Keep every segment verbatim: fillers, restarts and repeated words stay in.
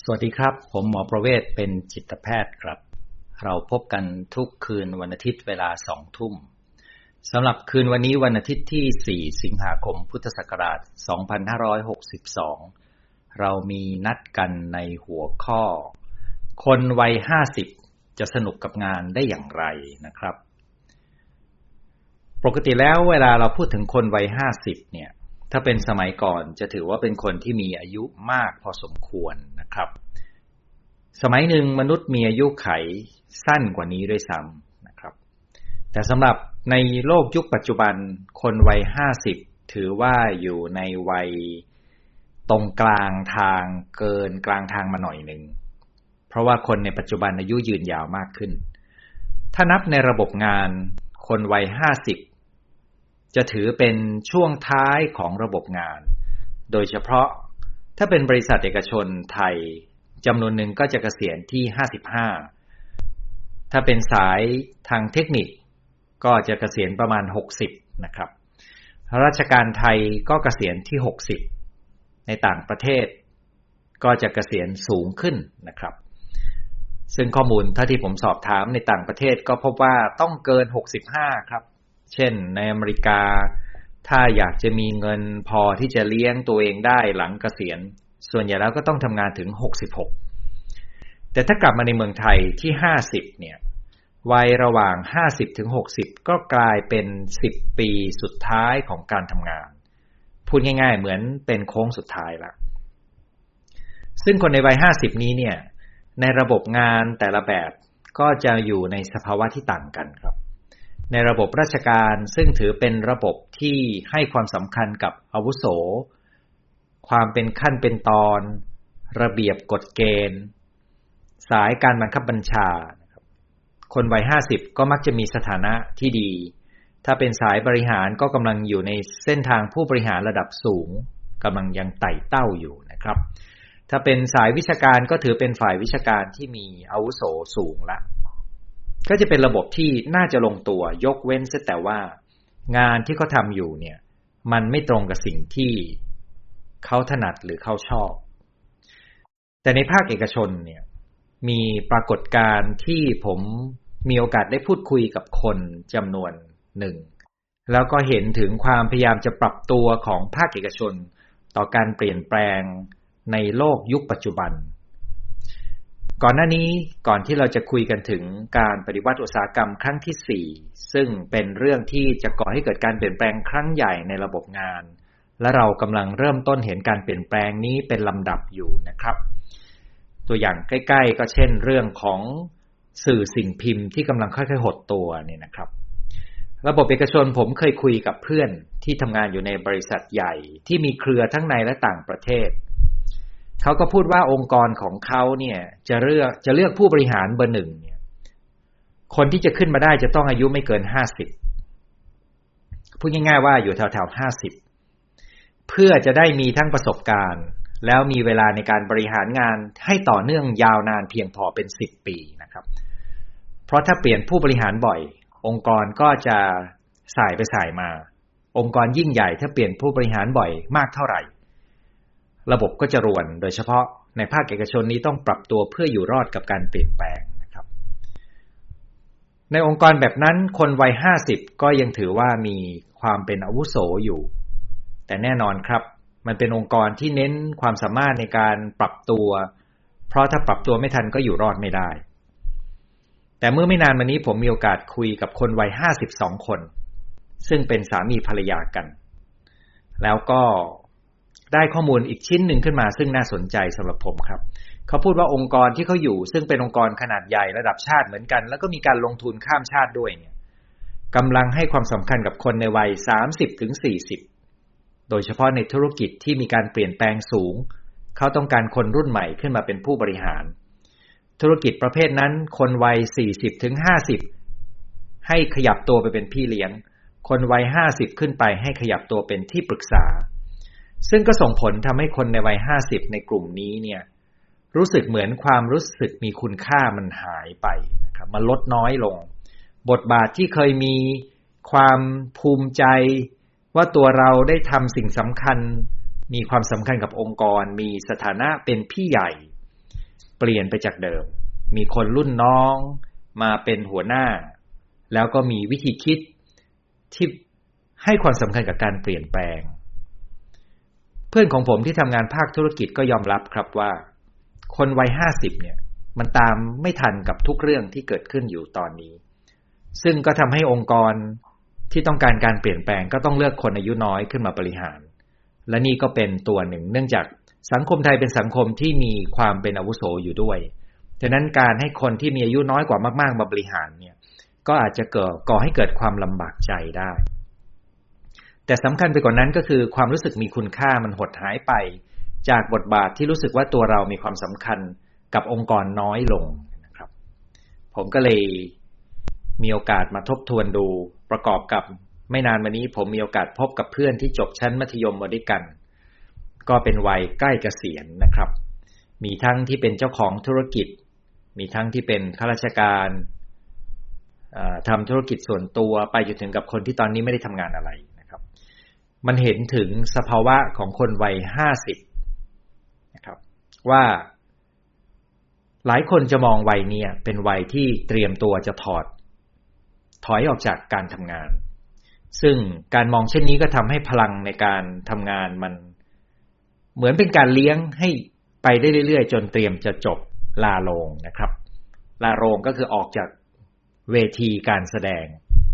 สวัสดีครับผมหมอประเวศเป็นจิตแพทย์ครับเราพบกันทุกคืนวันอาทิตย์เวลาสองทุ่มสำหรับคืนวันนี้วันอาทิตย์ที่สี่สิงหาคมพุทธศักราชสองพันห้าร้อยหกสิบสองเรามีนัดกันในหัวข้อคนวัยห้าสิบจะสนุกกับงานได้อย่างไรนะครับปกติแล้วเวลาเราพูดถึงคนวัยห้าสิบเนี่ยถ้าเป็นสมัยก่อนจะถือว่าเป็นคนที่มีอายุมากพอสมควรนะครับสมัยหนึ่งมนุษย์มีอายุไขสั้นกว่านี้ด้วยซ้ำนะครับแต่สำหรับในโลกยุคปัจจุบันคนวัยห้าสิบถือว่าอยู่ในวัยตรงกลางทางเกินกลางทางมาหน่อยหนึ่งเพราะว่าคนในปัจจุบันอายุยืนยาวมากขึ้นถ้านับในระบบงานคนวัยห้าสิบจะถือเป็นช่วงท้ายของระบบงานโดยเฉพาะถ้าเป็นบริษัทเอกชนไทยจำนวนหนึ่งก็จะเกษียณที่ห้าสิบห้าถ้าเป็นสายทางเทคนิคก็จะเกษียณประมาณหกสิบนะครับราชการไทยก็เกษียณที่หกสิบในต่างประเทศก็จะเกษียณสูงขึ้นนะครับซึ่งข้อมูลเท่าที่ผมสอบถามในต่างประเทศก็พบว่าต้องเกินหกสิบห้าครับเช่นในอเมริกาถ้าอยากจะมีเงินพอที่จะเลี้ยงตัวเองได้หลังเกษียณส่วนใหญ่แล้วก็ต้องทำงานถึงหกสิบหกแต่ถ้ากลับมาในเมืองไทยที่ห้าสิบเนี่ยวัยระหว่างห้าสิบถึงหกสิบก็กลายเป็นสิบปีสุดท้ายของการทำงานพูดง่ายๆเหมือนเป็นโค้งสุดท้ายละซึ่งคนในวัยห้าสิบนี้เนี่ยในระบบงานแต่ละแบบก็จะอยู่ในสภาวะที่ต่างกันครับในระบบราชการซึ่งถือเป็นระบบที่ให้ความสำคัญกับอาวุโสความเป็นขั้นเป็นตอนระเบียบกฎเกณฑ์สายการบังคับบัญชาคนวัยห้าสิบก็มักจะมีสถานะที่ดีถ้าเป็นสายบริหารก็กำลังอยู่ในเส้นทางผู้บริหารระดับสูงกำลังยังไต่เต้าอยู่นะครับถ้าเป็นสายวิชาการก็ถือเป็นฝ่ายวิชาการที่มีอาวุโสสูงละก็จะเป็นระบบที่น่าจะลงตัวยกเว้นเสียแต่ว่างานที่เขาทำอยู่เนี่ยมันไม่ตรงกับสิ่งที่เขาถนัดหรือเขาชอบแต่ในภาคเอกชนเนี่ยมีปรากฏการณ์ที่ผมมีโอกาสได้พูดคุยกับคนจำนวนหนึ่งแล้วก็เห็นถึงความพยายามจะปรับตัวของภาคเอกชนต่อการเปลี่ยนแปลงในโลกยุคปัจจุบันก่อนหน้านี้ก่อนที่เราจะคุยกันถึงการปฏิวัติอุตสาหกรรมครั้งที่สี่ซึ่งเป็นเรื่องที่จะก่อให้เกิดการเปลี่ยนแปลงครั้งใหญ่ในระบบงานและเรากำลังเริ่มต้นเห็นการเปลี่ยนแปลงนี้เป็นลำดับอยู่นะครับตัวอย่างใกล้ๆก็เช่นเรื่องของสื่อสิ่งพิมพ์ที่กำลังค่อยๆหดตัวเนี่ยนะครับระบบเอกชนผมเคยคุยกับเพื่อนที่ทำงานอยู่ในบริษัทใหญ่ที่มีเครือทั้งในและต่างประเทศเขาก็พูดว่าองค์กรของเขาเนี่ยจะเลือกจะเลือกผู้บริหารเบอร์หนึ่งเนี่ยคนที่จะขึ้นมาได้จะต้องอายุไม่เกินห้าสิบพูดง่ายๆว่าอยู่แถวๆห้าสิบเพื่อจะได้มีทั้งประสบการณ์แล้วมีเวลาในการบริหารงานให้ต่อเนื่องยาวนานเพียงพอเป็นสิบปีนะครับเพราะถ้าเปลี่ยนผู้บริหารบ่อยองค์กรก็จะสายไปสายมาองค์กรยิ่งใหญ่ถ้าเปลี่ยนผู้บริหารบ่อยมากเท่าไหร่ระบบก็จะรวนโดยเฉพาะในภาคเอกชนนี้ต้องปรับตัวเพื่ออยู่รอดกับการเปลี่ยนแปลงนะครับในองค์กรแบบนั้นคนวัยห้าสิบก็ยังถือว่ามีความเป็นอาวุโสอยู่แต่แน่นอนครับมันเป็นองค์กรที่เน้นความสามารถในการปรับตัวเพราะถ้าปรับตัวไม่ทันก็อยู่รอดไม่ได้แต่เมื่อไม่นานมานี้ผมมีโอกาสคุยกับคนวัยห้าสิบสองคนซึ่งเป็นสามีภรรยากันแล้วก็ได้ข้อมูลอีกชิ้นหนึ่งขึ้นมาซึ่งน่าสนใจสำหรับผมครับเขาพูดว่าองค์กรที่เขาอยู่ซึ่งเป็นองค์กรขนาดใหญ่ระดับชาติเหมือนกันแล้วก็มีการลงทุนข้ามชาติด้วยเนี่ยกำลังให้ความสำคัญกับคนในวัย สามสิบถึงสี่สิบ โดยเฉพาะในธุรกิจที่มีการเปลี่ยนแปลงสูงเขาต้องการคนรุ่นใหม่ขึ้นมาเป็นผู้บริหารธุรกิจประเภทนั้นคนวัย สี่สิบถึงห้าสิบ ให้ขยับตัวไปเป็นพี่เลี้ยงคนวัยห้าสิบขึ้นไปให้ขยับตัวเป็นที่ปรึกษาซึ่งก็ส่งผลทำให้คนในวัยห้าสิบในกลุ่มนี้เนี่ยรู้สึกเหมือนความรู้สึกมีคุณค่ามันหายไปนะครับมันลดน้อยลงบทบาทที่เคยมีความภูมิใจว่าตัวเราได้ทำสิ่งสำคัญมีความสำคัญกับองค์กรมีสถานะเป็นพี่ใหญ่เปลี่ยนไปจากเดิมมีคนรุ่นน้องมาเป็นหัวหน้าแล้วก็มีวิธีคิดที่ให้ความสำคัญกับการเปลี่ยนแปลงเพื่อนของผมที่ทำงานภาคธุรกิจก็ยอมรับครับว่าคนวัยห้าสิบเนี่ยมันตามไม่ทันกับทุกเรื่องที่เกิดขึ้นอยู่ตอนนี้ซึ่งก็ทำให้องค์กรที่ต้องการการเปลี่ยนแปลงก็ต้องเลือกคนอายุน้อยขึ้นมาบริหารและนี่ก็เป็นตัวหนึ่งเนื่องจากสังคมไทยเป็นสังคมที่มีความเป็นอาวุโสอยู่ด้วยฉะนั้นการให้คนที่มีอายุน้อยกว่ามากๆมาบริหารเนี่ยก็อาจจะเกิดก่อให้เกิดความลำบากใจได้แต่สำคัญไปกว่านั้นก็คือความรู้สึกมีคุณค่ามันหดหายไปจากบทบาทที่รู้สึกว่าตัวเรามีความสำคัญกับองค์กรน้อยลงนะครับผมก็เลยมีโอกาสมาทบทวนดูประกอบกับไม่นานมานี้ผมมีโอกาสพบกับเพื่อนที่จบชั้นมัธยมมาด้วยกันก็เป็นวัยใกล้เกษียณนะครับมีทั้งที่เป็นเจ้าของธุรกิจมีทั้งที่เป็นข้าราชการทำธุรกิจส่วนตัวไปจนถึงกับคนที่ตอนนี้ไม่ได้ทำงานอะไรนะครับมันเห็นถึงสภาวะของคนวัยห้าสิบนะครับว่าหลายคนจะมองวัยนี้เป็นวัยที่เตรียมตัวจะถอดถอยออกจากการทำงานซึ่งการมองเช่นนี้ก็ทำให้พลังในการทำงานมันเหมือนเป็นการเลี้ยงให้ไปได้เรื่อยๆจนเตรียมจะจบลาโรงนะครับลาโรงก็คือออกจากเวทีการแสดง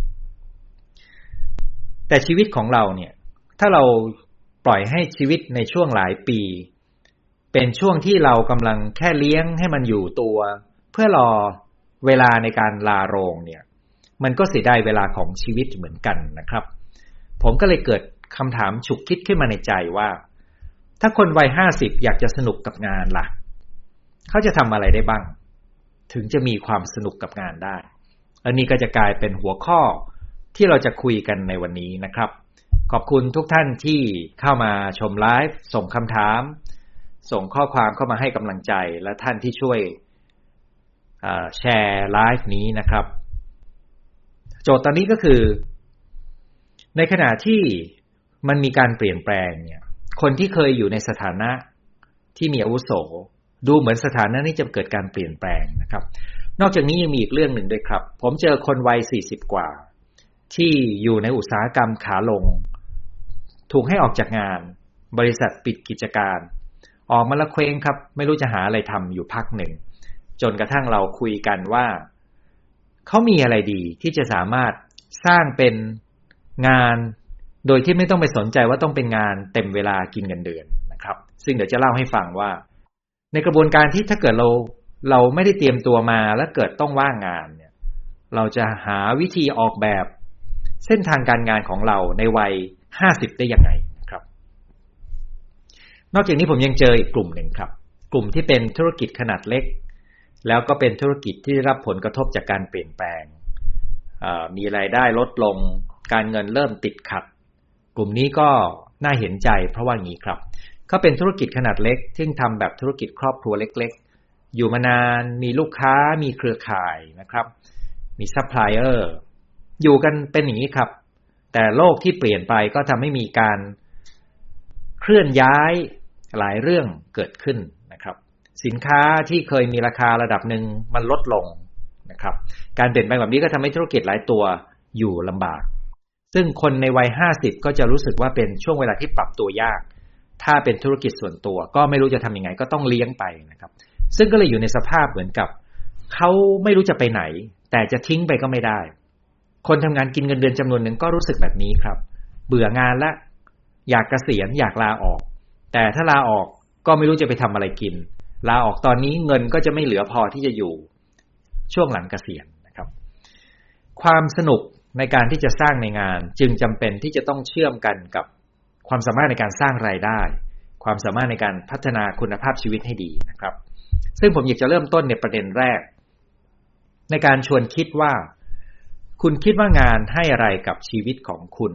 แต่ชีวิตของเราเนี่ยถ้าเราปล่อยให้ชีวิตในช่วงหลายปีเป็นช่วงที่เรากำลังแค่เลี้ยงให้มันอยู่ตัวเพื่อรอเวลาในการลาโรงเนี่ยมันก็เสียดายเวลาของชีวิตเหมือนกันนะครับผมก็เลยเกิดคำถามฉุกคิดขึ้นมาในใจว่าถ้าคนวัยห้าสิบอยากจะสนุกกับงานล่ะเขาจะทำอะไรได้บ้างถึงจะมีความสนุกกับงานได้อันนี้ก็จะกลายเป็นหัวข้อที่เราจะคุยกันในวันนี้นะครับขอบคุณทุกท่านที่เข้ามาชมไลฟ์ส่งคำถามส่งข้อความเข้ามาให้กำลังใจและท่านที่ช่วยแชร์ไลฟ์นี้นะครับโจทย์ตอนนี้ก็คือในขณะที่มันมีการเปลี่ยนแปลงเนี่ยคนที่เคยอยู่ในสถานะที่มีอาวุโสดูเหมือนสถานะนี้จะเกิดการเปลี่ยนแปลงนะครับนอกจากนี้ยังมีอีกเรื่องหนึ่งด้วยครับผมเจอคนวัยสี่สิบกว่าที่อยู่ในอุตสาหกรรมขาลงถูกให้ออกจากงานบริษัทปิดกิจการออกมาละเคว้งครับไม่รู้จะหาอะไรทำอยู่พักหนึ่งจนกระทั่งเราคุยกันว่าเขามีอะไรดีที่จะสามารถสร้างเป็นงานโดยที่ไม่ต้องไปสนใจว่าต้องเป็นงานเต็มเวลากินเงินเดือนนะครับซึ่งเดี๋ยวจะเล่าให้ฟังว่าในกระบวนการที่ถ้าเกิดเราเราไม่ได้เตรียมตัวมาแล้วเกิดต้องว่างงานเนี่ยเราจะหาวิธีออกแบบเส้นทางการงานของเราในวัยห้าสิบได้ยังไงนะครับนอกจากนี้ผมยังเจออีกกลุ่มหนึ่งครับกลุ่มที่เป็นธุรกิจขนาดเล็กแล้วก็เป็นธุรกิจที่ได้รับผลกระทบจากการเปลี่ยนแปลงมีรายได้ลดลงการเงินเริ่มติดขัดกลุ่มนี้ก็น่าเห็นใจเพราะว่างี้ครับเขาเป็นธุรกิจขนาดเล็กที่ทำแบบธุรกิจครอบครัวเล็กๆอยู่มานานมีลูกค้ามีเครือข่ายนะครับมีซัพพลายเออร์อยู่กันเป็นอย่างนี้ครับแต่โลกที่เปลี่ยนไปก็ทำให้มีการเคลื่อนย้ายหลายเรื่องเกิดขึ้นนะครับสินค้าที่เคยมีราคาระดับหนึ่งมันลดลงนะครับการเปลี่ยนแปลงแบบนี้ก็ทำให้ธุรกิจหลายตัวอยู่ลำบากซึ่งคนในวัยห้าสิบก็จะรู้สึกว่าเป็นช่วงเวลาที่ปรับตัวยากถ้าเป็นธุรกิจส่วนตัวก็ไม่รู้จะทำยังไงก็ต้องเลี้ยงไปนะครับซึ่งก็เลยอยู่ในสภาพเหมือนกับเขาไม่รู้จะไปไหนแต่จะทิ้งไปก็ไม่ได้คนทำงานกินเงินเดือนจำนวนหนึ่งก็รู้สึกแบบนี้ครับเบื่องานละอยากเกษียณอยากลาออกแต่ถ้าลาออกก็ไม่รู้จะไปทำอะไรกินลาออกตอนนี้เงินก็จะไม่เหลือพอที่จะอยู่ช่วงหลังเกษียณนะครับความสนุกในการที่จะสร้างในงานจึงจำเป็นที่จะต้องเชื่อมกันกับความสามารถในการสร้างรายได้ความสามารถในการพัฒนาคุณภาพชีวิตให้ดีนะครับซึ่งผมอยากจะเริ่มต้นในประเด็นแรกในการชวนคิดว่าคุณคิดว่างานให้อะไรกับชีวิตของคุณ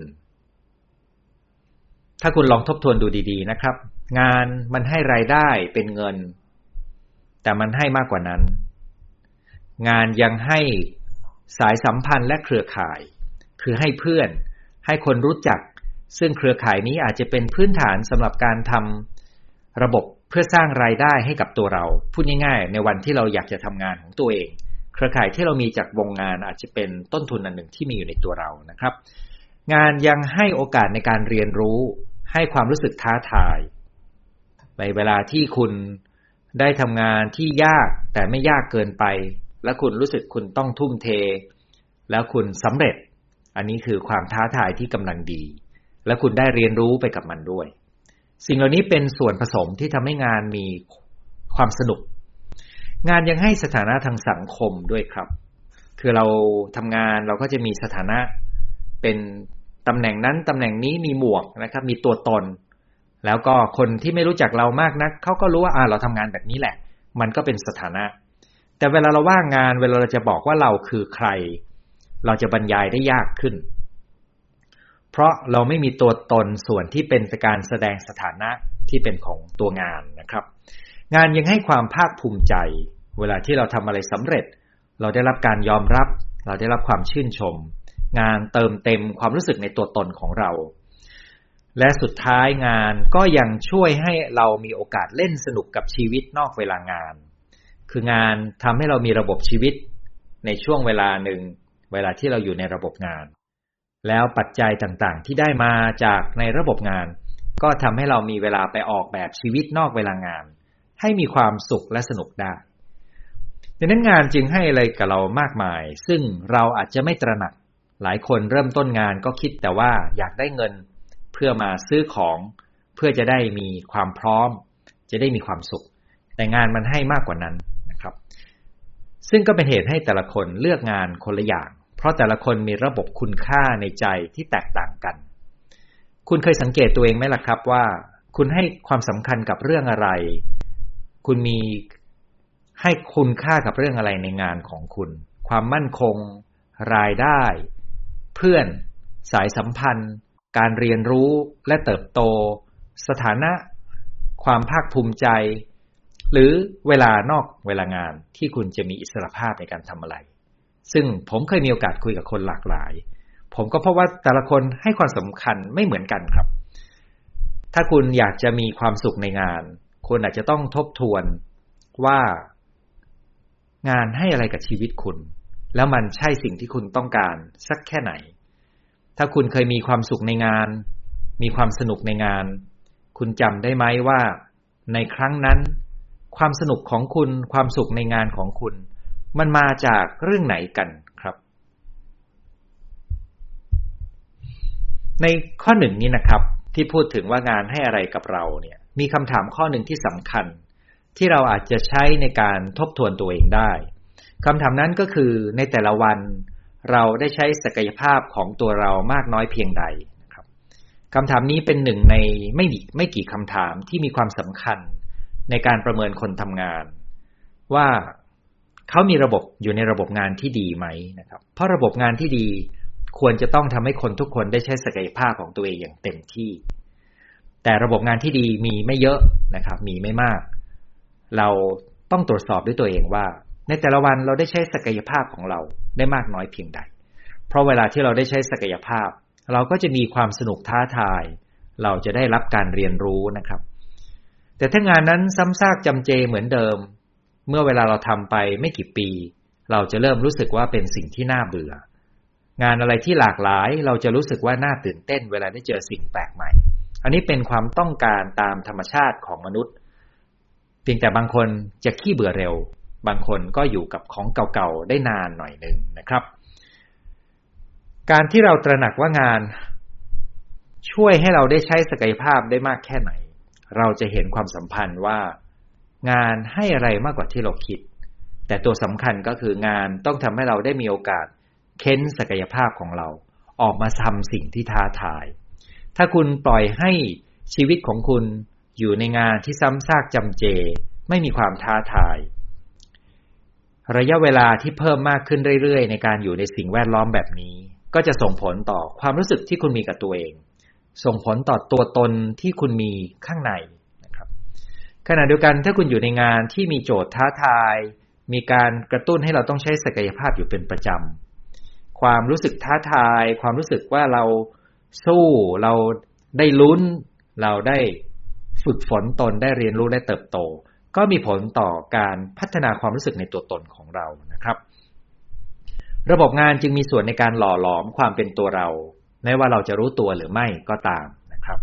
ถ้าคุณลองทบทวนดูดีๆนะครับงานมันให้รายได้เป็นเงินแต่มันให้มากกว่านั้นงานยังให้สายสัมพันธ์และเครือข่ายคือให้เพื่อนให้คนรู้จักซึ่งเครือข่ายนี้อาจจะเป็นพื้นฐานสำหรับการทำระบบพื่อสร้างรายได้ให้กับตัวเราพูดง่ายๆในวันที่เราอยากจะทำงานของตัวเองเครือข่ายที่เรามีจากวงงานอาจจะเป็นต้นทุนอันหนึ่งที่มีอยู่ในตัวเรานะครับงานยังให้โอกาสในการเรียนรู้ให้ความรู้สึกท้าทายในเวลาที่คุณได้ทำงานที่ยากแต่ไม่ยากเกินไปและคุณรู้สึกคุณต้องทุ่มเทแล้วคุณสำเร็จอันนี้คือความท้าทายที่กำลังดีและคุณได้เรียนรู้ไปกับมันด้วยสิ่งเหล่านี้เป็นส่วนผสมที่ทำให้งานมีความสนุกงานยังให้สถานะทางสังคมด้วยครับคือเราทำงานเราก็จะมีสถานะเป็นตำแหน่งนั้นตำแหน่งนี้มีหมวกนะครับมีตัวตนแล้วก็คนที่ไม่รู้จักเรามากนักเขาก็รู้ว่าอ่าเราทำงานแบบนี้แหละมันก็เป็นสถานะแต่เวลาเราว่างงานเวลาเราจะบอกว่าเราคือใครเราจะบรรยายได้ยากขึ้นเพราะเราไม่มีตัวตนส่วนที่เป็นการแสดงสถานะที่เป็นของตัวงานนะครับงานยังให้ความภาคภูมิใจเวลาที่เราทำอะไรสำเร็จเราได้รับการยอมรับเราได้รับความชื่นชมงานเติมเต็มความรู้สึกในตัวตนของเราและสุดท้ายงานก็ยังช่วยให้เรามีโอกาสเล่นสนุกกับชีวิตนอกเวลางานคืองานทำให้เรามีระบบชีวิตในช่วงเวลาหนึ่งเวลาที่เราอยู่ในระบบงานแล้วปัจจัยต่างๆที่ได้มาจากในระบบงานก็ทำให้เรามีเวลาไปออกแบบชีวิตนอกเวลางานให้มีความสุขและสนุกได้ดังนั้นงานจึงให้อะไรกับเรามากมายซึ่งเราอาจจะไม่ตระหนักหลายคนเริ่มต้นงานก็คิดแต่ว่าอยากได้เงินเพื่อมาซื้อของเพื่อจะได้มีความพร้อมจะได้มีความสุขแต่งานมันให้มากกว่านั้นนะครับซึ่งก็เป็นเหตุให้แต่ละคนเลือกงานคนละอย่างเพราะแต่ละคนมีระบบคุณค่าในใจที่แตกต่างกันคุณเคยสังเกตตัวเองไหมล่ะครับว่าคุณให้ความสำคัญกับเรื่องอะไรคุณมีให้คุณค่ากับเรื่องอะไรในงานของคุณความมั่นคงรายได้เพื่อนสายสัมพันธ์การเรียนรู้และเติบโตสถานะความภาคภูมิใจหรือเวลานอกเวลางานที่คุณจะมีอิสรภาพในการทำอะไรซึ่งผมเคยมีโอกาสคุยกับคนหลากหลายผมก็พบว่าแต่ละคนให้ความสำคัญไม่เหมือนกันครับถ้าคุณอยากจะมีความสุขในงานคุณอาจจะต้องทบทวนว่างานให้อะไรกับชีวิตคุณแล้วมันใช่สิ่งที่คุณต้องการสักแค่ไหนถ้าคุณเคยมีความสุขในงานมีความสนุกในงานคุณจำได้ไหมว่าในครั้งนั้นความสนุกของคุณความสุขในงานของคุณมันมาจากเรื่องไหนกันครับในข้อหนึ่งนี้นะครับที่พูดถึงว่างานให้อะไรกับเราเนี่ยมีคำถามข้อหนึ่งที่สำคัญที่เราอาจจะใช้ในการทบทวนตัวเองได้คำถามนั้นก็คือในแต่ละวันเราได้ใช้ศักยภาพของตัวเรามากน้อยเพียงใดนะครับคำถามนี้เป็นหนึ่งในไม่ไม่กี่คำถามที่มีความสำคัญในการประเมินคนทำงานว่าเขามีระบบอยู่ในระบบงานที่ดีไหมนะครับเพราะระบบงานที่ดีควรจะต้องทำให้คนทุกคนได้ใช้ศักยภาพของตัวเองอย่างเต็มที่แต่ระบบงานที่ดีมีไม่เยอะนะครับมีไม่มากเราต้องตรวจสอบด้วยตัวเองว่าในแต่ละวันเราได้ใช้ศักยภาพของเราได้มากน้อยเพียงใดเพราะเวลาที่เราได้ใช้ศักยภาพเราก็จะมีความสนุกท้าทายเราจะได้รับการเรียนรู้นะครับแต่ถ้างานนั้นซ้ำซากจำเจเหมือนเดิมเมื่อเวลาเราทำไปไม่กี่ปีเราจะเริ่มรู้สึกว่าเป็นสิ่งที่น่าเบื่องานอะไรที่หลากหลายเราจะรู้สึกว่าน่าตื่นเต้นเวลาได้เจอสิ่งแปลกใหม่อันนี้เป็นความต้องการตามธรรมชาติของมนุษย์เพียงแต่บางคนจะขี้เบื่อเร็วบางคนก็อยู่กับของเก่าๆได้นานหน่อยนึงนะครับการที่เราตระหนักว่างานช่วยให้เราได้ใช้ศักยภาพได้มากแค่ไหนเราจะเห็นความสัมพันธ์ว่างานให้อะไรมากกว่าที่เราคิดแต่ตัวสำคัญก็คืองานต้องทำให้เราได้มีโอกาสเค้นศักยภาพของเราออกมาทำสิ่งที่ท้าทายถ้าคุณปล่อยให้ชีวิตของคุณอยู่ในงานที่ซ้ำซากจำเจไม่มีความท้าทายระยะเวลาที่เพิ่มมากขึ้นเรื่อยๆในการอยู่ในสิ่งแวดล้อมแบบนี้ก็จะส่งผลต่อความรู้สึกที่คุณมีกับตัวเองส่งผลต่อตัวตนที่คุณมีข้างในนะครับขณะเดียวกันถ้าคุณอยู่ในงานที่มีโจทย์ท้าทายมีการกระตุ้นให้เราต้องใช้ศักยภาพอยู่เป็นประจำความรู้สึกท้าทายความรู้สึกว่าเราสู้เราได้ลุ้นเราได้ฝึกฝนตนได้เรียนรู้และเติบโตก็มีผลต่อการพัฒนาความรู้สึกในตัวตนของเรานะครับระบบงานจึงมีส่วนในการหล่อหลอมความเป็นตัวเราแม้ว่าเราจะรู้ตัวหรือไม่ก็ตามนะครับ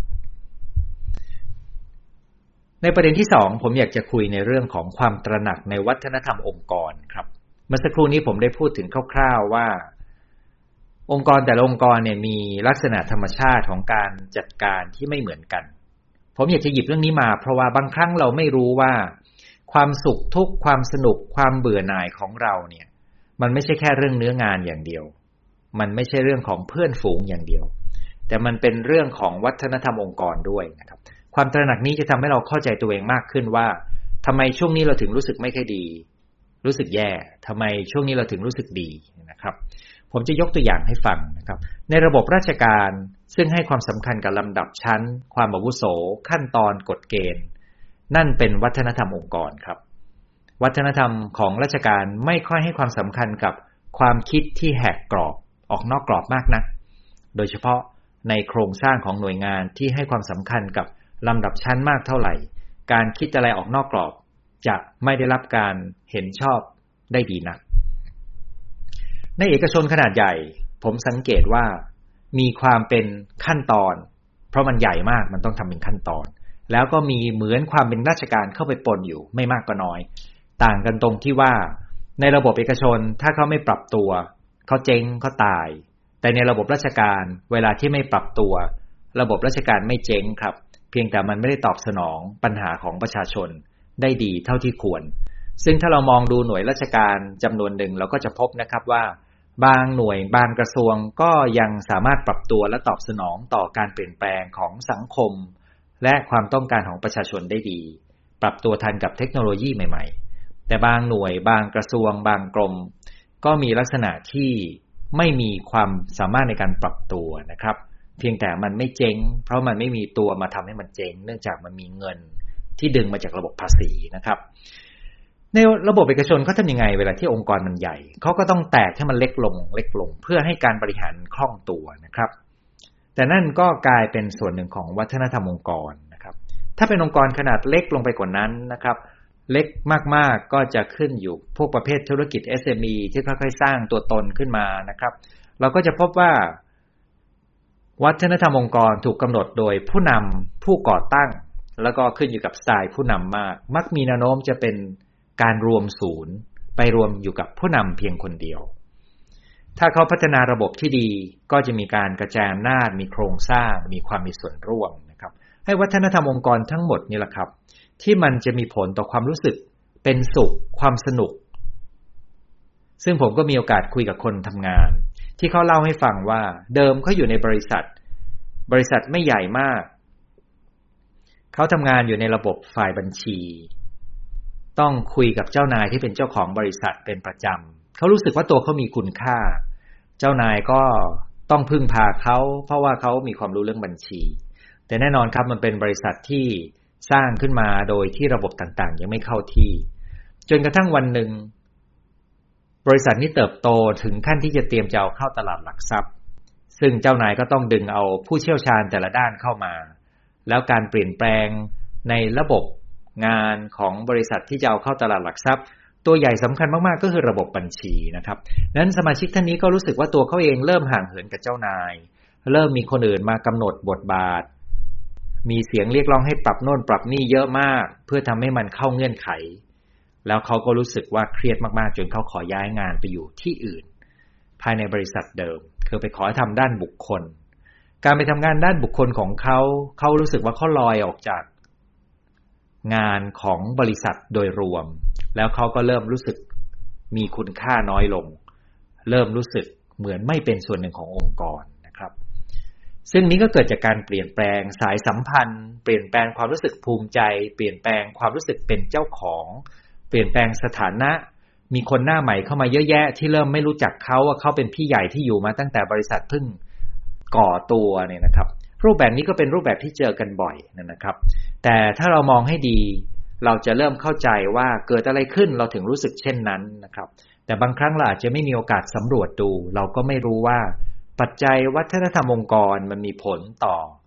ในประเด็นที่สองผมอยากจะคุยในเรื่องของความตระหนักในวัฒนธรรมองค์กรครับเมื่อสักครู่นี้ผมได้พูดถึงคร่าวๆว่าองค์กรแต่ละองค์กรเนี่ยมีลักษณะธรรมชาติของการจัดการที่ไม่เหมือนกันผมอยากจะหยิบเรื่องนี้มาเพราะว่าบางครั้งเราไม่รู้ว่าความสุขทุกข์ความสนุกความเบื่อหน่ายของเราเนี่ยมันไม่ใช่แค่เรื่องเนื้องานอย่างเดียวมันไม่ใช่เรื่องของเพื่อนฝูงอย่างเดียวแต่มันเป็นเรื่องของวัฒนธรรมองค์กรด้วยนะครับความตระหนักนี้จะทำให้เราเข้าใจตัวเองมากขึ้นว่าทำไมช่วงนี้เราถึงรู้สึกไม่ค่อยดีรู้สึกแย่ทำไมช่วงนี้เราถึงรู้สึกดีนะครับผมจะยกตัวอย่างให้ฟังนะครับในระบบราชการซึ่งให้ความสำคัญกับลำดับชั้นความอาวุโสขั้นตอนกฎเกณฑ์นั่นเป็นวัฒนธรรมองค์กรครับวัฒนธรรมของราชการไม่ค่อยให้ความสำคัญกับความคิดที่แหกกรอบออกนอกกรอบมากนักโดยเฉพาะในโครงสร้างของหน่วยงานที่ให้ความสำคัญกับลำดับชั้นมากเท่าไหร่การคิดอะไรออกนอกกรอบจะไม่ได้รับการเห็นชอบได้ดีนักในเอกชนขนาดใหญ่ผมสังเกตว่ามีความเป็นขั้นตอนเพราะมันใหญ่มากมันต้องทำเป็นขั้นตอนแล้วก็มีเหมือนความเป็นราชการเข้าไปปนอยู่ไม่มากก็น้อยต่างกันตรงที่ว่าในระบบเอกชนถ้าเขาไม่ปรับตัวเขาเจ๊งเขาตายแต่ในระบบราชการเวลาที่ไม่ปรับตัวระบบราชการไม่เจ๊งครับเพียงแต่มันไม่ได้ตอบสนองปัญหาของประชาชนได้ดีเท่าที่ควรซึ่งถ้าเรามองดูหน่วยราชการจำนวนหนึ่งเราก็จะพบนะครับว่าบางหน่วยบางกระทรวงก็ยังสามารถปรับตัวและตอบสนองต่อการเปลี่ยนแปลงของสังคมและความต้องการของประชาชนได้ดีปรับตัวทันกับเทคโนโลยีใหม่ๆแต่บางหน่วยบางกระทรวงบางกรมก็มีลักษณะที่ไม่มีความสามารถในการปรับตัวนะครับเพียงแต่มันไม่เจ๊งเพราะมันไม่มีตัวมาทำให้มันเจ๊งเนื่องจากมันมีเงินที่ดึงมาจากระบบภาษีนะครับในระบบเอกชนเขาทำยังไงเวลาที่องค์กรมันใหญ่เขาก็ต้องแตกให้มันเล็กลงเล็กลงเพื่อให้การบริหารคล่องตัวนะครับแต่นั่นก็กลายเป็นส่วนหนึ่งของวัฒนธรรมองค์กรนะครับถ้าเป็นองค์กรขนาดเล็กลงไปกว่านั้นนะครับเล็กมากๆก็จะขึ้นอยู่พวกประเภทธุรกิจ เอส เอ็ม อี ที่ค่อยๆสร้างตัวตนขึ้นมานะครับเราก็จะพบว่าวัฒนธรรมองค์กรถูกกำหนดโดยผู้นำผู้ก่อตั้งแล้วก็ขึ้นอยู่กับสไตล์ผู้นำมากมักมีแนวโน้มจะเป็นการรวมศูนย์ไปรวมอยู่กับผู้นำเพียงคนเดียวถ้าเขาพัฒนาระบบที่ดีก็จะมีการกระจายอำนาจมีโครงสร้างมีความมีส่วนร่วมนะครับให้วัฒนธรรมองค์กรทั้งหมดนี่แหละครับที่มันจะมีผลต่อความรู้สึกเป็นสุขความสนุกซึ่งผมก็มีโอกาสคุยกับคนทำงานที่เขาเล่าให้ฟังว่าเดิมเขาอยู่ในบริษัทบริษัทไม่ใหญ่มากเขาทำงานอยู่ในระบบฝ่ายบัญชีต้องคุยกับเจ้านายที่เป็นเจ้าของบริษัทเป็นประจำเขารู้สึกว่าตัวเขามีคุณค่าเจ้านายก็ต้องพึ่งพาเขาเพราะว่าเขามีความรู้เรื่องบัญชีแต่แน่นอนครับมันเป็นบริษัทที่สร้างขึ้นมาโดยที่ระบบต่างๆยังไม่เข้าที่จนกระทั่งวันหนึ่งบริษัทนี้เติบโตถึงขั้นที่จะเตรียมจะเอาเข้าตลาดหลักทรัพย์ซึ่งเจ้านายก็ต้องดึงเอาผู้เชี่ยวชาญแต่ละด้านเข้ามาแล้วการเปลี่ยนแปลงในระบบงานของบริษัทที่จะเอาเข้าตลาดหลักทรัพย์ตัวใหญ่สำคัญมากๆก็คือระบบบัญชีนะครับนั้นสมาชิกท่านนี้ก็รู้สึกว่าตัวเขาเองเริ่มห่างเหินกับเจ้านายเริ่มมีคนอื่นมากำหนดบทบาทมีเสียงเรียกร้องให้ปรับโน่นปรับนี่เยอะมากเพื่อทำให้มันเข้าเงื่อนไขแล้วเขาก็รู้สึกว่าเครียดมากๆจนเขาขอย้ายงานไปอยู่ที่อื่นภายในบริษัทเดิมคือไปขอทำด้านบุคคลการไปทำงานด้านบุคคลของเขาเขารู้สึกว่าเขาลอยออกจากงานของบริษัทโดยรวมแล้วเขาก็เริ่มรู้สึกมีคุณค่าน้อยลงเริ่มรู้สึกเหมือนไม่เป็นส่วนหนึ่งขององค์กรนะครับซึ่งนี้ก็เกิดจากการเปลี่ยนแปลงสายสัมพันธ์เปลี่ยนแปลงความรู้สึกภูมิใจเปลี่ยนแปลงความรู้สึกเป็นเจ้าของเปลี่ยนแปลงสถานะมีคนหน้าใหม่เข้ามาเยอะแยะที่เริ่มไม่รู้จักเขาว่าเขาเป็นพี่ใหญ่ที่อยู่มาตั้งแต่บริษัทเพิ่งก่อตัวเนี่ยนะครับรูปแบบนี้ก็เป็นรูปแบบที่เจอกันบ่อยนะครับแต่ถ้าเรามองให้ดีเราจะเริ่มเข้าใจว่าเกิดอะไรขึ้นเราถึงรู้สึกเช่นนั้นนะครับแต่บางครั้งเราอาจจะไม่มีโอกาสสำรวจดูเราก็ไม่รู้ว่าปัจจัยวัฒนธรรมองค์กรมันมีผลต่อ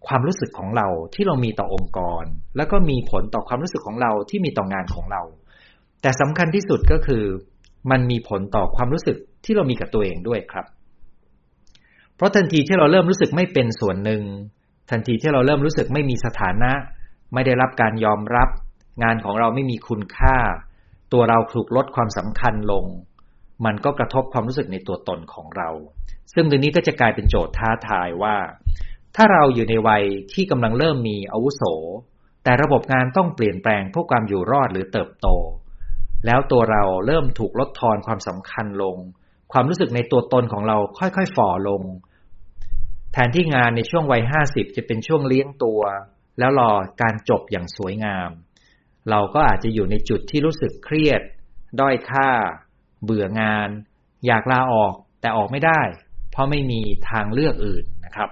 ความรู้สึกของเราที่เรามีต่อองค์กรแล้วก็มีผลต่อความรู้สึกของเราที่มีต่องานของเราแต่สำคัญที่สุดก็คือมันมีผลต่อความรู้สึกที่เรามีกับตัวเองด้วยครับเพราะทันทีที่เราเริ่มรู้สึกไม่เป็นส่วนหนึ่งทันทีที่เราเริ่มรู้สึกไม่มีสถานะไม่ได้รับการยอมรับงานของเราไม่มีคุณค่าตัวเราถูกลดความสำคัญลงมันก็กระทบความรู้สึกในตัวตนของเราซึ่งตรงนี้ก็จะกลายเป็นโจทย์ท้าทายว่าถ้าเราอยู่ในวัยที่กำลังเริ่มมีอาวุโสแต่ระบบงานต้องเปลี่ยนแปลงเพื่อความอยู่รอดหรือเติบโตแล้วตัวเราเริ่มถูกลดทอนความสำคัญลงความรู้สึกในตัวตนของเราค่อยๆฝ่อลงแทนที่งานในช่วงวัยห้าสิบจะเป็นช่วงเลี้ยงตัวแล้วรอการจบอย่างสวยงามเราก็อาจจะอยู่ในจุดที่รู้สึกเครียดด้อยค่าเบื่องานอยากลาออกแต่ออกไม่ได้เพราะไม่มีทางเลือกอื่นนะครับ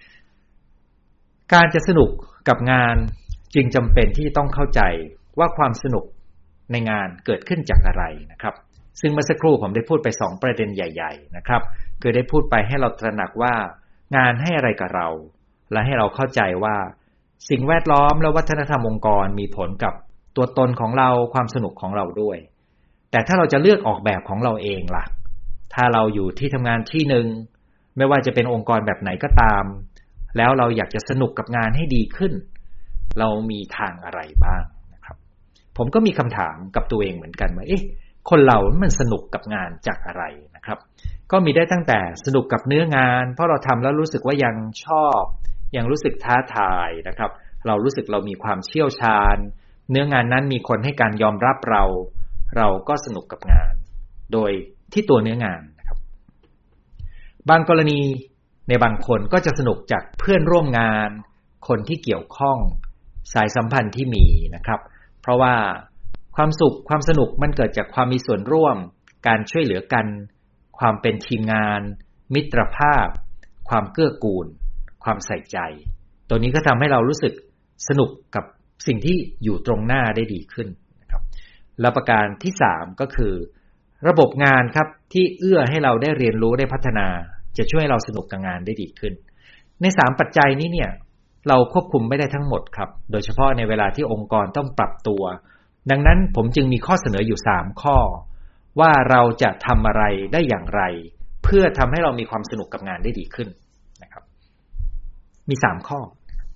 การจะสนุกกับงานจึงจำเป็นที่จะต้องเข้าใจว่าความสนุกในงานเกิดขึ้นจากอะไรนะครับซึ่งเมื่อสักครู่ผมได้พูดไปสองประเด็นใหญ่ๆนะครับคือได้พูดไปให้เราตระหนักว่างานให้อะไรกับเราและให้เราเข้าใจว่าสิ่งแวดล้อมและวัฒนธรรมองค์กรมีผลกับตัวตนของเราความสนุกของเราด้วยแต่ถ้าเราจะเลือกออกแบบของเราเองล่ะถ้าเราอยู่ที่ทำงานที่หนึ่งไม่ว่าจะเป็นองค์กรแบบไหนก็ตามแล้วเราอยากจะสนุกกับงานให้ดีขึ้นเรามีทางอะไรบ้างนะครับผมก็มีคำถามกับตัวเองเหมือนกันว่าเอ๊ะคนเรามันสนุกกับงานจากอะไรนะครับก็มีได้ตั้งแต่สนุกกับเนื้องานเพราะเราทำแล้วรู้สึกว่ายังชอบยังรู้สึกท้าทายนะครับเรารู้สึกเรามีความเชี่ยวชาญเนื้องานนั้นมีคนให้การยอมรับเราเราก็สนุกกับงานโดยที่ตัวเนื้องานนะครับบางกรณีในบางคนก็จะสนุกจากเพื่อนร่วมงานคนที่เกี่ยวข้องสายสัมพันธ์ที่มีนะครับเพราะว่าความสุขความสนุกมันเกิดจากความมีส่วนร่วมการช่วยเหลือกันความเป็นทีมงานมิตรภาพความเกื้อกูลความใส่ใจตัวนี้ก็ทำให้เรารู้สึกสนุกกับสิ่งที่อยู่ตรงหน้าได้ดีขึ้นนะครับและประการที่สามก็คือระบบงานครับที่เอื้อให้เราได้เรียนรู้ได้พัฒนาจะช่วยให้เราสนุกกับงานได้ดีขึ้นในสามปัจจัยนี้เนี่ยเราควบคุมไม่ได้ทั้งหมดครับโดยเฉพาะในเวลาที่องค์กรต้องปรับตัวดังนั้นผมจึงมีข้อเสนออยู่สามข้อว่าเราจะทำอะไรได้อย่างไรเพื่อทำให้เรามีความสนุกกับงานได้ดีขึ้นนะครับมีสามข้อ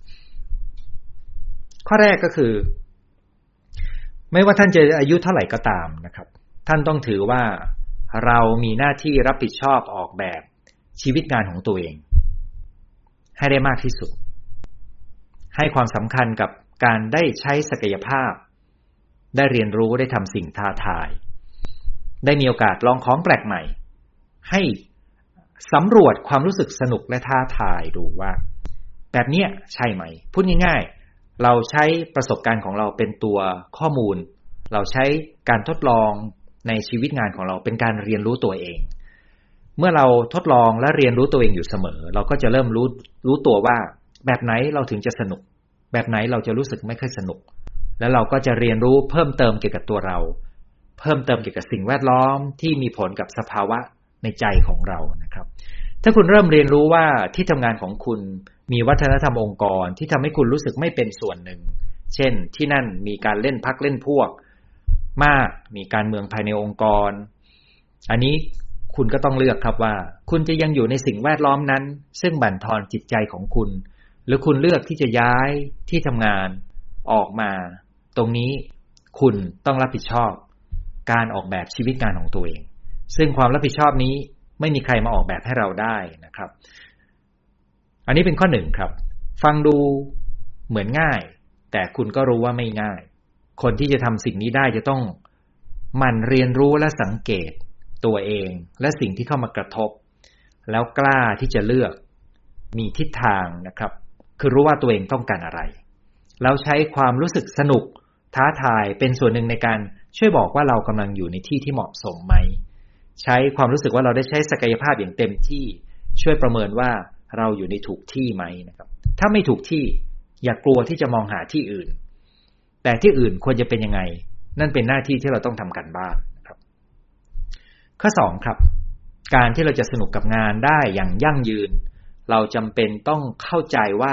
ข้อแรกก็คือไม่ว่าท่านจะอายุเท่าไหร่ก็ตามนะครับท่านต้องถือว่าเรามีหน้าที่รับผิดชอบออกแบบชีวิตงานของตัวเองให้ได้มากที่สุดให้ความสำคัญกับการได้ใช้ศักยภาพได้เรียนรู้ได้ทำสิ่งท้าทายได้มีโอกาสลองของแปลกใหม่ให้สำรวจความรู้สึกสนุกและท้าทายดูว่าแบบนี้ใช่ไหมพูดง่ายๆเราใช้ประสบการณ์ของเราเป็นตัวข้อมูลเราใช้การทดลองในชีวิตงานของเราเป็นการเรียนรู้ตัวเองเมื่อเราทดลองและเรียนรู้ตัวเองอยู่เสมอเราก็จะเริ่มรู้รู้ตัวว่าแบบไหนเราถึงจะสนุกแบบไหนเราจะรู้สึกไม่ค่อยสนุกแล้วเราก็จะเรียนรู้เพิ่มเติมเกี่ยวกับตัวเราเพิ่มเติมเกี่ยวกับสิ่งแวดล้อมที่มีผลกับสภาวะในใจของเรานะครับถ้าคุณเริ่มเรียนรู้ว่าที่ทำงานของคุณมีวัฒนธรรมองค์กรที่ทำให้คุณรู้สึกไม่เป็นส่วนหนึ่งเช่นที่นั่นมีการเล่นพรรคเล่นพวกมากมีการเมืองภายในองค์กรอันนี้คุณก็ต้องเลือกครับว่าคุณจะยังอยู่ในสิ่งแวดล้อมนั้นซึ่งบั่นทอนจิตใจของคุณหรือคุณเลือกที่จะย้ายที่ทำงานออกมาตรงนี้คุณต้องรับผิดชอบการออกแบบชีวิตงานของตัวเองซึ่งความรับผิดชอบนี้ไม่มีใครมาออกแบบให้เราได้นะครับอันนี้เป็นข้อหนึ่งครับฟังดูเหมือนง่ายแต่คุณก็รู้ว่าไม่ง่ายคนที่จะทำสิ่งนี้ได้จะต้องหมั่นเรียนรู้และสังเกตตัวเองและสิ่งที่เข้ามากระทบแล้วกล้าที่จะเลือกมีทิศทางนะครับคือรู้ว่าตัวเองต้องการอะไรแล้วใช้ความรู้สึกสนุกท้าทายเป็นส่วนหนึ่งในการช่วยบอกว่าเรากำลังอยู่ในที่ที่เหมาะสมไหมใช้ความรู้สึกว่าเราได้ใช้ศักยภาพอย่างเต็มที่ช่วยประเมินว่าเราอยู่ในถูกที่ไหมนะครับถ้าไม่ถูกที่อย่ากลัวที่จะมองหาที่อื่นแต่ที่อื่นควรจะเป็นยังไงนั่นเป็นหน้าที่ที่เราต้องทำกันบ้างนะครับข้อสองครับการที่เราจะสนุกกับงานได้อย่างยั่งยืนเราจำเป็นต้องเข้าใจว่า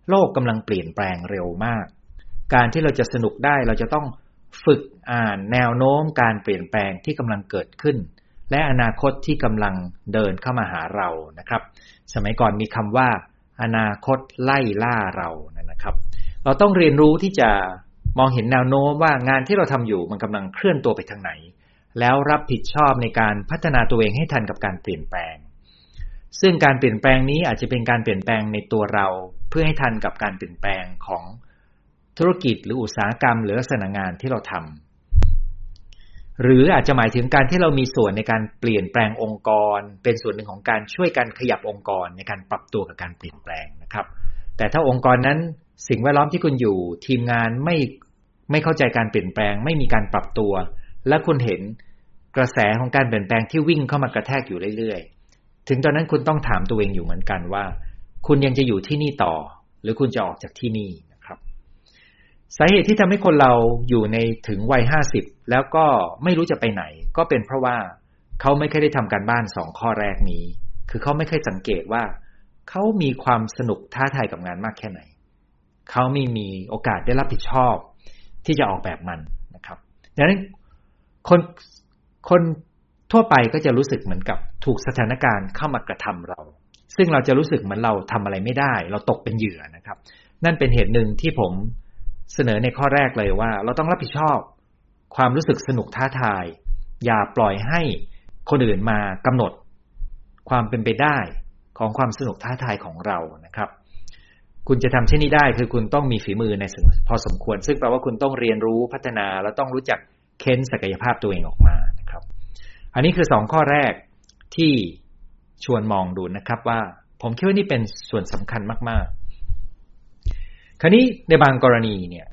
โลกกำลังเปลี่ยนแปลงเร็วมากการที่เราจะสนุกได้เราจะต้องฝึกอ่านแนวโน้มการเปลี่ยนแปลงที่กำลังเกิดขึ้นและอนาคตที่กำลังเดินเข้ามาหาเรานะครับสมัยก่อนมีคำว่าอนาคตไล่ล่าเรานะครับเราต้องเรียนรู้ที่จะมองเห็นแนวโน้มว่างานที่เราทำอยู่มันกำลังเคลื่อนตัวไปทางไหนแล้วรับผิดชอบในการพัฒนาตัวเองให้ทันกับการเปลี่ยนแปลงซึ่งการเปลี่ยนแปลงนี้อาจจะเป็นการเปลี่ยนแปลงในตัวเราเพื่อให้ทันกับการเปลี่ยนแปลงของธุรกิจหรืออุตสาหกรรมหรือลักษณะงานที่เราทำหรืออาจจะหมายถึงการที่เรามีส่วนในการเปลี่ยนแปลงองค์กรเป็นส่วนหนึ่งของการช่วยกันขยับองค์กรในการปรับตัวกับการเปลี่ยนแปลงนะครับแต่ถ้าองค์กรนั้นสิ่งแวดล้อมที่คุณอยู่ทีมงานไม่ไม่เข้าใจการเปลี่ยนแปลงไม่มีการปรับตัวและคุณเห็นกระแสของการเปลี่ยนแปลงที่วิ่งเข้ามากระแทกอยู่เรื่อยๆถึงตอนนั้นคุณต้องถามตัวเองอยู่เหมือนกันว่าคุณยังจะอยู่ที่นี่ต่อหรือคุณจะออกจากที่นี่นะครับสาเหตุที่ทำให้คนเราอยู่ในถึงวัยห้าสิบแล้วก็ไม่รู้จะไปไหนก็เป็นเพราะว่าเขาไม่เคยได้ทำการบ้านสองข้อแรกนี้คือเขาไม่เคยสังเกตว่าเขามีความสนุกท้าทายกับงานมากแค่ไหนเขาไม่มีโอกาสได้รับผิดชอบที่จะออกแบบมันนะครับดังนั้นคนคนทั่วไปก็จะรู้สึกเหมือนกับถูกสถานการณ์เข้ามากระทำเราซึ่งเราจะรู้สึกเหมือนเราทำอะไรไม่ได้เราตกเป็นเหยื่อนะครับนั่นเป็นเหตุหนึ่งที่ผมเสนอในข้อแรกเลยว่าเราต้องรับผิดชอบความรู้สึกสนุกท้าทายอย่าปล่อยให้คนอื่นมากำหนดความเป็นไปได้ของความสนุกท้าทายของเรานะครับคุณจะทำเช่นนี้ได้คือคุณต้องมีฝีมือในพอสมควรซึ่งแปลว่าคุณต้องเรียนรู้พัฒนาและต้องรู้จักเค้นศักยภาพตัวเองออกมานะครับอันนี้คือสองข้อแรกที่ชวนมองดูนะครับว่าผมคิดว่านี่เป็นส่วนสำคัญมากๆคราวนี้ในบางกรณีเนี่ย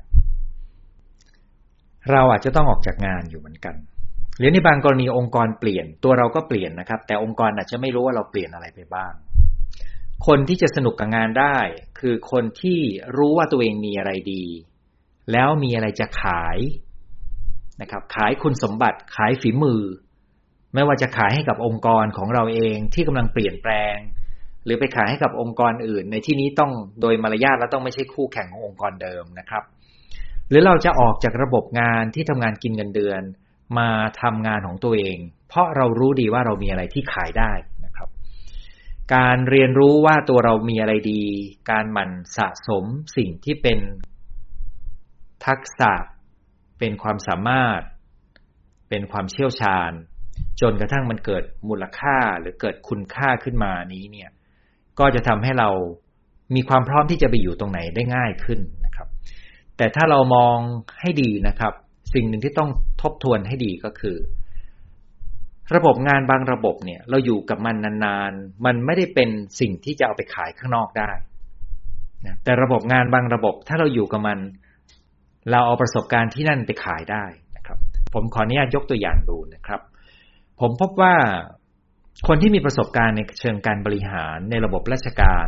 เราอาจจะต้องออกจากงานอยู่เหมือนกันหรือในบางกรณีองค์กรเปลี่ยนตัวเราก็เปลี่ยนนะครับแต่องค์กรอาจจะไม่รู้ว่าเราเปลี่ยนอะไรไปบ้างคนที่จะสนุกกับงานได้คือคนที่รู้ว่าตัวเองมีอะไรดีแล้วมีอะไรจะขายนะครับขายคุณสมบัติขายฝีมือไม่ว่าจะขายให้กับองค์กรของเราเองที่กำลังเปลี่ยนแปลงหรือไปขายให้กับองค์กรอื่นในที่นี้ต้องโดยมารยาทและต้องไม่ใช่คู่แข่งขององค์กรเดิมนะครับหรือเราจะออกจากระบบงานที่ทำงานกินเงินเดือนมาทำงานของตัวเองเพราะเรารู้ดีว่าเรามีอะไรที่ขายได้นะครับการเรียนรู้ว่าตัวเรามีอะไรดีการหมั่นสะสมสิ่งที่เป็นทักษะเป็นความสามารถเป็นความเชี่ยวชาญจนกระทั่งมันเกิดมูลค่าหรือเกิดคุณค่าขึ้นมานี้เนี่ยก็จะทำให้เรามีความพร้อมที่จะไปอยู่ตรงไหนได้ง่ายขึ้นนะครับแต่ถ้าเรามองให้ดีนะครับสิ่งหนึ่งที่ต้องทบทวนให้ดีก็คือระบบงานบางระบบเนี่ยเราอยู่กับมันนานๆมันไม่ได้เป็นสิ่งที่จะเอาไปขายข้างนอกได้นะแต่ระบบงานบางระบบถ้าเราอยู่กับมันเราเอาประสบการณ์ที่นั่นไปขายได้นะครับผมขออนุญาตยกตัวอย่างดูนะครับผมพบว่าคนที่มีประสบการณ์ในเชิงการบริหารในระบบราชการ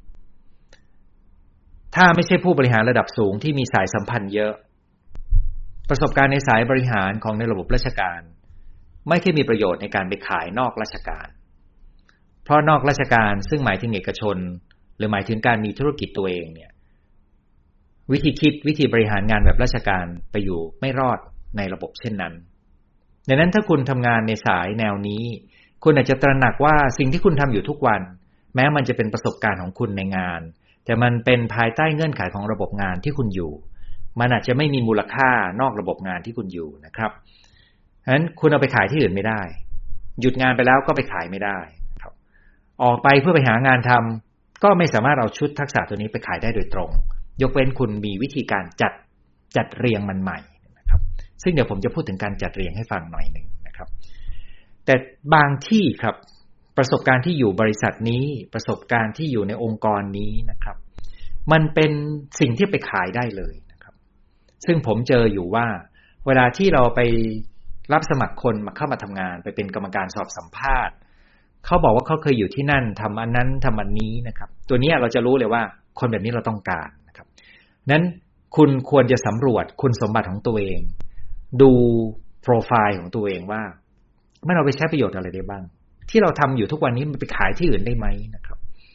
ถ้าไม่ใช่ผู้บริหารระดับสูงที่มีสายสัมพันธ์เยอะประสบการณ์ในสายบริหารของในระบบราชการไม่เคยมีประโยชน์ในการไปขายนอกราชการเพราะนอกราชการซึ่งหมายถึงเอกชนหรือหมายถึงการมีธุรกิจตัวเองเนี่ยวิธีคิดวิธีบริหารงานแบบราชการไปอยู่ไม่รอดในระบบเช่นนั้นดังนั้นถ้าคุณทำงานในสายแนวนี้คุณอาจจะตระหนักว่าสิ่งที่คุณทำอยู่ทุกวันแม้มันจะเป็นประสบการณ์ของคุณในงานแต่มันเป็นภายใต้เงื่อนไขของระบบงานที่คุณอยู่มันอาจจะไม่มีมูลค่านอกระบบงานที่คุณอยู่นะครับฉะนั้นคุณเอาไปขายที่อื่นไม่ได้หยุดงานไปแล้วก็ไปขายไม่ได้นะครับออกไปเพื่อไปหางานทำก็ไม่สามารถเอาชุดทักษะตัวนี้ไปขายได้โดยตรงยกเว้นคุณมีวิธีการจัดจัดเรียงมันใหม่นะครับซึ่งเดี๋ยวผมจะพูดถึงการจัดเรียงให้ฟังหน่อยนึงนะครับแต่บางที่ครับประสบการณ์ที่อยู่บริษัทนี้ประสบการณ์ที่อยู่ในองค์กรนี้นะครับมันเป็นสิ่งที่ไปขายได้เลยนะครับซึ่งผมเจออยู่ว่าเวลาที่เราไปรับสมัครคนมาเข้ามาทำงานไปเป็นกรรมการสอบสัมภาษณ์เขาบอกว่าเขาเคยอยู่ที่นั่นทำอันนั้นทำอันนี้นะครับตัวนี้เราจะรู้เลยว่าคนแบบนี้เราต้องการนะครับนั้นคุณควรจะสำรวจคุณสมบัติของตัวเองดูโปรไฟล์ของตัวเองว่ามันเอาไปใช้ประโยชน์อะไรได้บ้างที่เราทำอยู่ทุกวันนี้มันไปขายที่อื่นได้ไหมนะครับ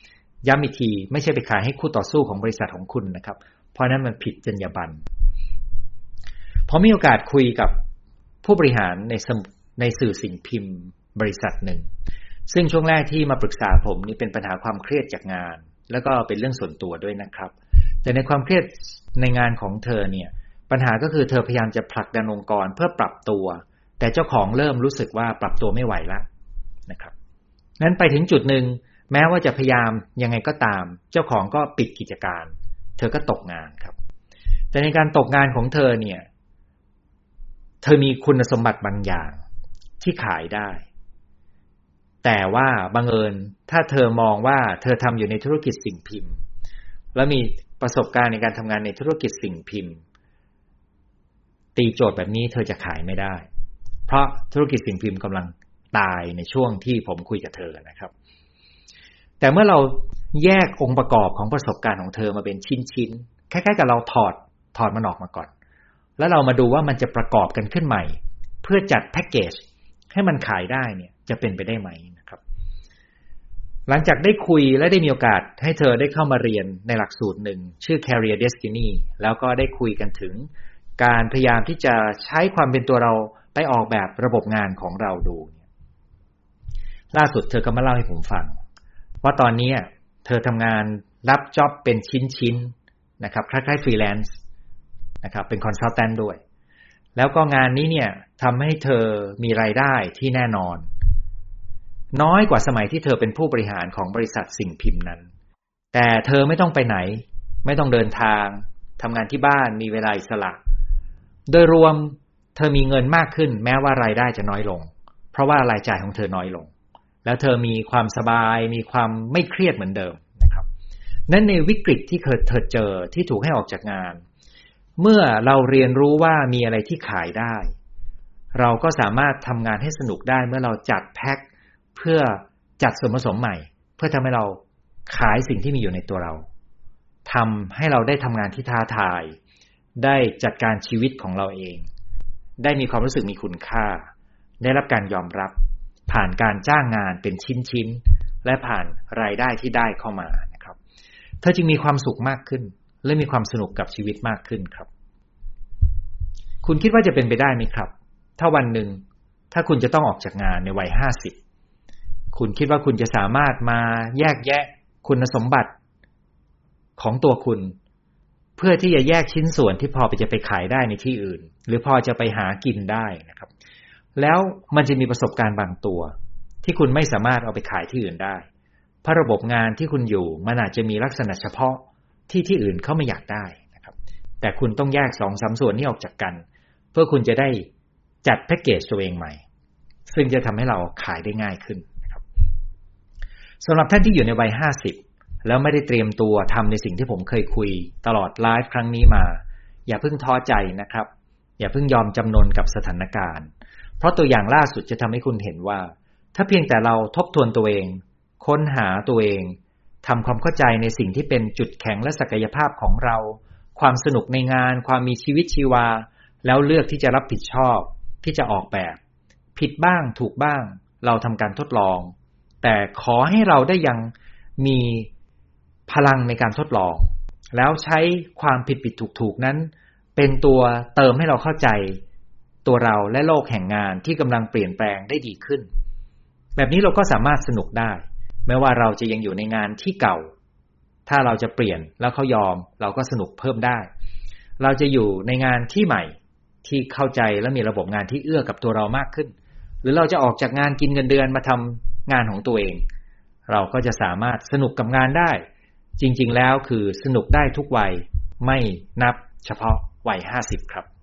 ย้ำอีกทีไม่ใช่ไปขายให้คู่ต่อสู้ของบริษัทของคุณนะครับเพราะนั้นมันผิดจรรยาบรรณพอมีโอกาสคุยกับผู้บริหารในในสื่อสิ่งพิมพ์บริษัทหนึ่งซึ่งช่วงแรกที่มาปรึกษาผมนี่เป็นปัญหาความเครียดจากงานแล้วก็เป็นเรื่องส่วนตัวด้วยนะครับแต่ในความเครียดในงานของเธอเนี่ยปัญหาก็คือเธอพยายามจะผลักดันองค์กรเพื่อปรับตัวแต่เจ้าของเริ่มรู้สึกว่าปรับตัวไม่ไหวแล้วนะครับนั้นไปถึงจุดหนึ่งแม้ว่าจะพยายามยังไงก็ตามเจ้าของก็ปิดกิจการเธอก็ตกงานครับแต่ในการตกงานของเธอเนี่ยเธอมีคุณสมบัติบางอย่างที่ขายได้แต่ว่าบังเอิญถ้าเธอมองว่าเธอทำอยู่ในธุรกิจสิ่งพิมพ์แล้วมีประสบการณ์ในการทำงานในธุรกิจสิ่งพิมพ์ตีโจทย์แบบนี้เธอจะขายไม่ได้เพราะธุรกิจสิ่งพิมพ์กำลังตายในช่วงที่ผมคุยกับเธอนะครับแต่เมื่อเราแยกองค์ประกอบของประสบการณ์ของเธอมาเป็นชิ้นๆคล้ายๆกับเราถอดถอดมันออกมาก่อนแล้วเรามาดูว่ามันจะประกอบกันขึ้นใหม่เพื่อจัดแพ็คเกจให้มันขายได้เนี่ยจะเป็นไปได้ไหมนะครับหลังจากได้คุยและได้มีโอกาสให้เธอได้เข้ามาเรียนในหลักสูตรหนึ่งชื่อ Career Destiny แล้วก็ได้คุยกันถึงการพยายามที่จะใช้ความเป็นตัวเราไปออกแบบระบบงานของเราดูล่าสุดเธอก็มาเล่าให้ผมฟังว่าตอนนี้เธอทำงานรับจ็อบเป็นชิ้นๆนะครับคล้ายๆฟรีแลนซ์นะครับเป็นคอนซัลแทนท์ด้วยแล้วก็งานนี้เนี่ยทำให้เธอมีรายได้ที่แน่นอนน้อยกว่าสมัยที่เธอเป็นผู้บริหารของบริษัทสิ่งพิมพ์นั้นแต่เธอไม่ต้องไปไหนไม่ต้องเดินทางทำงานที่บ้านมีเวลาอิสระโดยรวมเธอมีเงินมากขึ้นแม้ว่ารายได้จะน้อยลงเพราะว่ารายจ่ายของเธอน้อยลงแล้วเธอมีความสบายมีความไม่เครียดเหมือนเดิมนะครับนั้นในวิกฤตที่เธอเจอที่ถูกให้ออกจากงานเมื่อเราเรียนรู้ว่ามีอะไรที่ขายได้เราก็สามารถทำงานให้สนุกได้เมื่อเราจัดแพ็คเพื่อจัดส่วนผสมใหม่เพื่อทำให้เราขายสิ่งที่มีอยู่ในตัวเราทำให้เราได้ทำงานที่ท้าทายได้จัดการชีวิตของเราเองได้มีความรู้สึกมีคุณค่าได้รับการยอมรับผ่านการจ้างงานเป็นชิ้นๆและผ่านรายได้ที่ได้เข้ามานะครับเธอจึงมีความสุขมากขึ้นและมีความสนุกกับชีวิตมากขึ้นครับคุณคิดว่าจะเป็นไปได้ไหมครับถ้าวันหนึ่งถ้าคุณจะต้องออกจากงานในวัยห้าสิบคุณคิดว่าคุณจะสามารถมาแยกแยะคุณสมบัติของตัวคุณเพื่อที่จะแยกชิ้นส่วนที่พอไปจะไปขายได้ในที่อื่นหรือพอจะไปหากินได้นะครับแล้วมันจะมีประสบการณ์บางตัวที่คุณไม่สามารถเอาไปขายที่อื่นได้เพราะระบบงานที่คุณอยู่มันอาจจะมีลักษณะเฉพาะที่ที่อื่นเขาไม่อยากได้นะครับแต่คุณต้องแยก สองถึงสาม ส่วนนี้ออกจากกันเพื่อคุณจะได้จัดแพ็คเกจตัวเองใหม่ซึ่งจะทำให้เราขายได้ง่ายขึ้นนะครับสำหรับท่านที่อยู่ในวัยห้าสิบแล้วไม่ได้เตรียมตัวทำในสิ่งที่ผมเคยคุยตลอดไลฟ์ครั้งนี้มาอย่าเพิ่งท้อใจนะครับอย่าเพิ่งยอมจำนนกับสถานการณ์เพราะตัวอย่างล่าสุดจะทำให้คุณเห็นว่าถ้าเพียงแต่เราทบทวนตัวเองค้นหาตัวเองทำความเข้าใจในสิ่งที่เป็นจุดแข็งและศักยภาพของเราความสนุกในงานความมีชีวิตชีวาแล้วเลือกที่จะรับผิดชอบที่จะออกแบบผิดบ้างถูกบ้างเราทำการทดลองแต่ขอให้เราได้ยังมีพลังในการทดลองแล้วใช้ความผิดผิดถูกถูกนั้นเป็นตัวเติมให้เราเข้าใจตัวเราและโลกแห่งงานที่กำลังเปลี่ยนแปลงได้ดีขึ้นแบบนี้เราก็สามารถสนุกได้แม้ว่าเราจะยังอยู่ในงานที่เก่าถ้าเราจะเปลี่ยนแล้วเขายอมเราก็สนุกเพิ่มได้เราจะอยู่ในงานที่ใหม่ที่เข้าใจและมีระบบงานที่เอื้อกับตัวเรามากขึ้นหรือเราจะออกจากงานกินเงินเดือนมาทำงานของตัวเองเราก็จะสามารถสนุกกับงานได้จริงๆแล้วคือสนุกได้ทุกวัยไม่นับเฉพาะวัยห้าสิบครับ